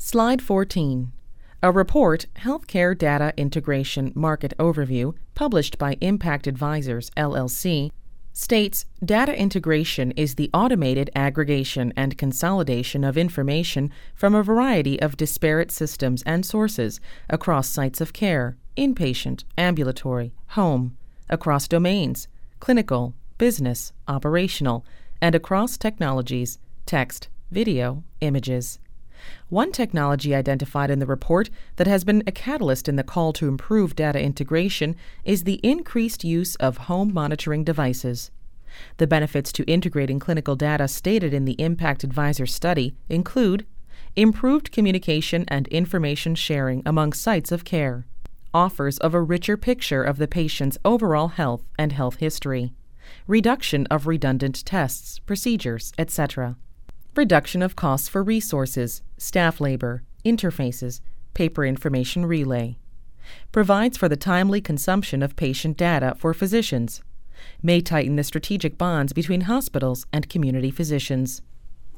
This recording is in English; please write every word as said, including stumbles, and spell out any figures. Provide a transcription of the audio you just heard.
Slide fourteen. A report, Healthcare Data Integration Market Overview, published by Impact Advisors, L L C, states data integration is the automated aggregation and consolidation of information from a variety of disparate systems and sources across sites of care, inpatient, ambulatory, home, across domains, clinical, business, operational, and across technologies, text, video, images. One technology identified in the report that has been a catalyst in the call to improve data integration is the increased use of home monitoring devices. The benefits to integrating clinical data stated in the Impact Advisor study include improved communication and information sharing among sites of care, offers of a richer picture of the patient's overall health and health history, reduction of redundant tests, procedures, et cetera, reduction of costs for resources, staff labor, interfaces, paper information relay. Provides for the timely consumption of patient data for physicians. May tighten the strategic bonds between hospitals and community physicians.